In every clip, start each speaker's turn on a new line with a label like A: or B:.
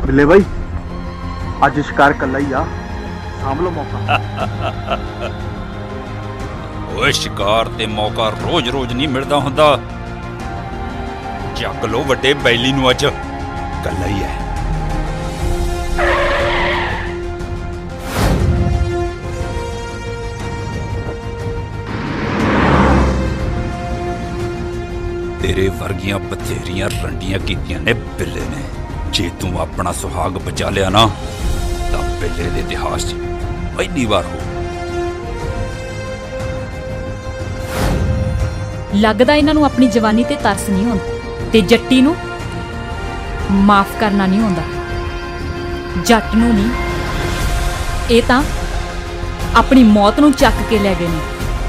A: बिल्ले भाई अज शिकार कला ही आ, सामभ लो मौका।
B: ओए शिकार ते मौका रोज रोज नहीं मिलता हुंदा। जग लो वड्डे बैली नूं अज कला ही है। तेरे वर्गियां बथेरियां रंडियां कीतियां ने बिल्ले ने। जे तू अपना सुहाग बचा लिया ना तां बिल्ले दे इतिहास पहली बार हो।
C: लगदा इन्हां नूं अपनी जवानी ते तरस नहीं आउंदा ते जट्टी नूं माफ करना नहीं आउंदा। जट नूं नहीं, ये तां अपनी मौत नूं चक के लै गए ने।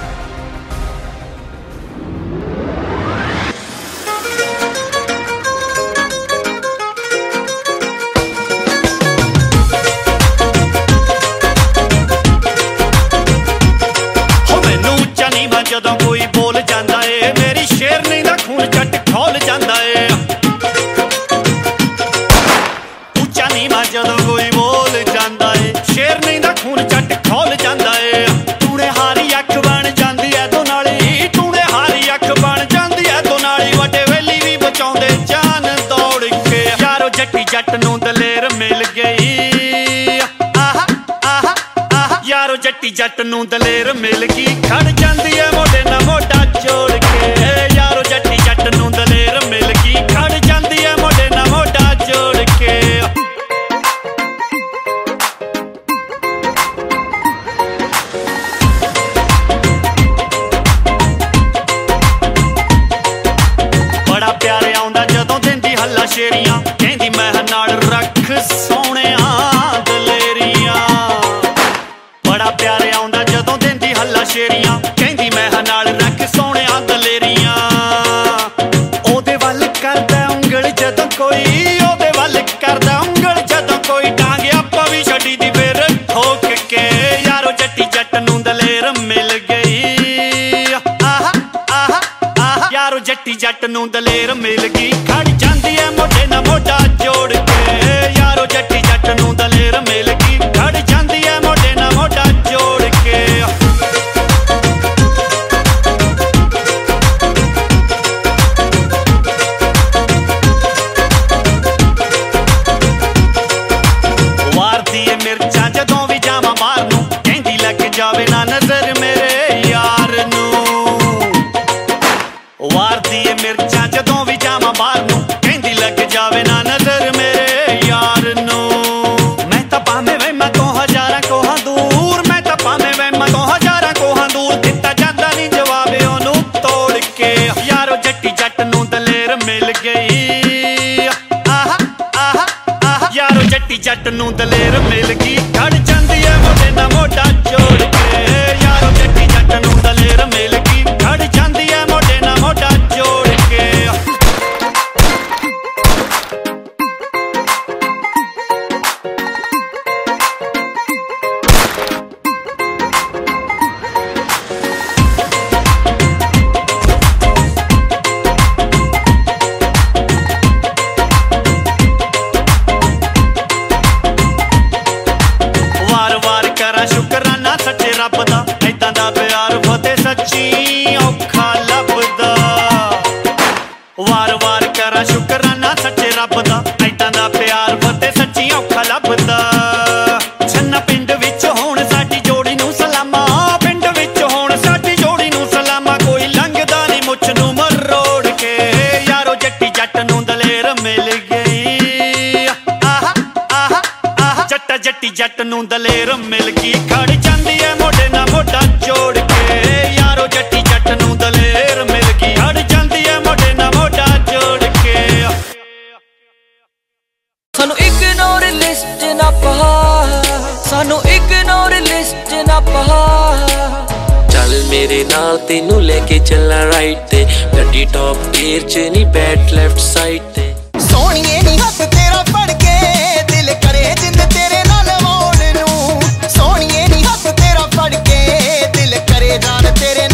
D: ਜਦੋਂ ਕੋਈ ਬੋਲ ਜਾਂਦਾ ਏ ਮੇਰੀ ਸ਼ੇਰਨੀ ਦਾ ਖੂਨ ਜੱਟ ਖੋਲ ਜਾਂਦਾ ਏ। ਉੱਚਾ ਨੀਵਾਂ ਜਦੋਂ ਕੋਈ ਬੋਲ ਜਾਂਦਾ ਏ ਸ਼ੇਰਨੀ ਦਾ ਖੂਨ ਜੱਟ ਖੋਲ ਜਾਂਦਾ ਏ। ਟੂਣੇ ਹਾਰੀ ਅੱਖ ਬਣ ਜਾਂਦੀ ਐ ਦੋਨਾਲੀ, ਟੂਣੇ ਹਾਰੀ ਅੱਖ ਬਣ ਜਾਂਦੀ ਐ ਦੋਨਾਲੀ। ਵੱਡੇ ਵੇਲੀ ਵੀ ਬਚਾਉਂਦੇ ਜਾਨ ਦੌੜ ਕੇ। ਯਾਰੋ ਜੱਟੀ ਜੱਟ ਨੂੰ ਦਲੇਰ ਮਿਲ ਗਈ। ਆਹਾ ਆਹਾ ਆਹਾ ਯਾਰੋ ਜੱਟੀ ਜੱਟ ਨੂੰ ਦਲੇਰ ਮਿਲ ਗਈ। ਖੜ ਜਾਂਦੀ ਐ ਮੋਢੇ ਨਾਲ ਮੋਢਾ ਜੋੜ ਕੇ। ਯਾਰੋ ਜੱਟੀ ਜੱਟ ਨੂੰ ਦਲੇਰ ਮਿਲ ਗਈ। ਖੜ ਜਾਂਦੀ ਐ ਮੋਢੇ ਨਾਲ ਮੋਢਾ ਜੋੜ ਕੇ। ਬੜਾ ਪਿਆਰ ਆਉਂਦਾ ਜਦੋਂ ਦਿੰਦੀ ਹੱਲਾ ਸ਼ੇਰੀਆਂ। ਕਹਿੰਦੀ ਮੈਂ ਨਾਲ ਰੱਖ ਸੋਹਣਿਆਂ ਦਲੇਰੀਆਂ। ਬੜਾ ਪਿਆਰ ਆਉਂਦਾ ਜਦੋਂ ਦਿੰਦੀ ਹੱਲਾ ਸ਼ੇਰੀਆਂ। ਕਹਿੰਦੀ ਮੈਂ ਨਾਲ ਰੱਖ ਸੋਹਣਿਆਂ ਦਲੇਰੀਆਂ। ਉਹਦੇ ਵੱਲ ਕਰਦਾ ਉਂਗਲ ਜਦੋਂ ਕੋਈ, ਉਹਦੇ ਵੱਲ ਕਰਦਾ ਉਂਗਲ ਜਦੋਂ ਕੋਈ। ਡਾਂਗ ਆਪਾਂ ਵੀ ਛੱਡੀ ਦੀ ਫੇਰ ਠੋਕ ਕੇ। ਯਾਰੋ ਜੱਟੀ ਜੱਟ ਨੂੰ ਦਲੇਰ ਮਿਲ ਗਈ। ਆਹਾ ਆਹਾ ਆਹਾ ਯਾਰੋ ਜੱਟੀ ਜੱਟ ਨੂੰ ਦਲੇਰ ਮਿਲ ਗਈ। ਖੜ ਜਾਂਦੀ ਐ ਮੋਢੇ ਨਾਲ ਮੋਢਾ ਜੋੜ ਕੇ। ਯਾਰੋ ਜੱਟੀ ਜੱਟ ਨੂੰ ਦਲੇਰ ਮਿਲ ਗਈ। ਖੜ ਜਾਂਦੀ ਐ ਮੋਢੇ ਨਾਲ ਮੋਢਾ ਜੋੜ ਕੇ। ਵਾਰਦੀ ਏ ਮਿਰਚਾਂ ਜਦੋਂ ਵੀ ਜਾਵਾਂ ਬਾਹਰ ਨੂੰ। ਕਹਿੰਦੀ ਲੱਗ ਜਾਵੇ ਨਾ ਨਜ਼ਰ ਮੇਰੇ ਯਾਰ ਨੂੰ। ਵਾਰਦੀ ਏ ਮਿਰਚਾਂ ਜਦੋਂ ਵੀ ਜਾਵਾਂ ਬਾਹਰ ਨੂੰ। ਕਹਿੰਦੀ ਲੱਗ ਜਾਵੇ ਨਾ ਨਜ਼ਰ ਮੇਰੇ ਯਾਰ ਨੂੰ। ਮੈਂ ਤਾਂ ਭਾਵੇਂ ਵਹਿਮਾਂ ਤੋਂ ਹਜ਼ਾਰਾਂ ਕੋਹਾਂ ਦੂਰ, ਮੈਂ ਤਾਂ ਭਾਵੇਂ ਵਹਿਮਾਂ ਤੋਂ ਹਜ਼ਾਰਾਂ ਕੋਹਾਂ ਦੂਰ। ਦਿੱਤਾ ਜਾਂਦਾ ਨਹੀਂ ਜਵਾਬ ਉਹਨੂੰ ਤੋੜ ਕੇ। ਯਾਰੋ ਜੱਟੀ ਜੱਟ ਨੂੰ ਦਲੇਰ ਮਿਲ ਗਈ। ਆਹਾ ਆਹਾ ਆਹਾ ਯਾਰੋ ਜੱਟੀ ਜੱਟ ਨੂੰ ਦਲੇਰ ਮਿਲ ਗਈ। ਖੜ ਜਾਂਦੀ ਐ ਮੋਢੇ ਨਾਲ ਮੋਢਾ ਜੋੜ ਕੇ। ਯਾਰੋ ਜੱਟੀ ਜੱਟ ਨੂੰ ਦਲੇਰ ਮਿਲ ਗਈ। ਖੜ ਜਾਂਦੀ ਐ ਮੋਢੇ ਨਾਲ ਮੋਢਾ ਜੋੜ ਕੇ। ਵਾਰ ਵਾਰ ਕਰਾਂ ਸ਼ੁਕਰਾਨਾ ਸੱਚੇ ਰੱਬ ਦਾ। ਏਦਾਂ ਦਾ ਪਿਆਰ ਫਤਿਹ ਸੱਚੀ ਔਖਾ ਲੱਭਦਾ। ਵਾਰ ਵਾਰ ਕਰਾਂ ਸ਼ੁਕਰਾਨਾ ਸੱਚੇ ਰੱਬ ਦਾ। ਏਦਾਂ ਦਾ ਪਿਆਰ ਫਤਿਹ ਸੱਚੀ ਔਖਾ ਲੱਭਦਾ। ਛੰਨਾ ਪਿੰਡ ਵਿੱਚ ਹੁਣ ਸਾਡੀ ਜੋੜੀ ਨੂੰ ਸਲਾਮਾਂ। ਪਿੰਡ ਵਿੱਚ ਹੁਣ ਸਾਡੀ ਜੋੜੀ ਨੂੰ ਸਲਾਮਾਂ। ਕੋਈ ਲੰਘਦਾ ਨਹੀਂ ਮੁੱਛ ਨੂੰ ਮਰੋੜ ਕੇ। ਯਾਰੋ ਜੱਟੀ ਜੱਟ ਨੂੰ ਦਲੇਰ ਮਿਲ ਗਈ। ਆਹਾ ਆਹਾ ਆਹਾ ਜੱਟਾ ਜੱਟੀ ਜੱਟ ਨੂੰ ਦਲੇਰ ਮਿਲ ਗਈ। ਖੜ ਜਾਂਦੀ ਐ ਮੋਢੇ ਨਾਲ ਮੋਢਾ ਜੋੜ ਕੇ। ਯਾਰੋ ਜੱਟੀ ਜੱਟ ਨੂੰ ਦਲੇਰ ਮਿਲ ਗਈ। ਖੜ ਜਾਂਦੀ ਐ ਮੋਢੇ ਨਾਲ ਮੋਢਾ ਜੋੜ ਕੇ।
E: ਸਾਨੂੰ ਇਗਨੋਰ ਲਿਸਟ ਨਾ ਪਾ, ਸਾਨੂੰ ਇਗਨੋਰ ਲਿਸਟ ਨਾ ਪਾ। ਚੱਲ ਮੇਰੇ ਨਾਲ ਤੈਨੂੰ ਲੈ ਕੇ ਚੱਲਾਂ ਰਾਈਟ ਤੇ। ਗੱਡੀ ਟੌਪ ਗੇਅਰ ਚ ਨਹੀਂ ਬੈਟ ਲੈਫਟ ਸਾਈਡ ਤੇ।
F: ਸੋਹਣੀਏ ਨੀ ਹੱਥ ਤੇਰਾ ਫੜ ਕੇ ਦਿਲ ਕਰੇ ਜਿੰਦ ਤੇਰੇ ਨਾਲ ਆਉਣ ਨੂੰ। ਸੋਹਣੀਏ ਨੀ ਹੱਥ ਤੇਰਾ ਫੜ ਕੇ ਦਿਲ ਕਰੇ ਜਾਨ ਤੇਰੇ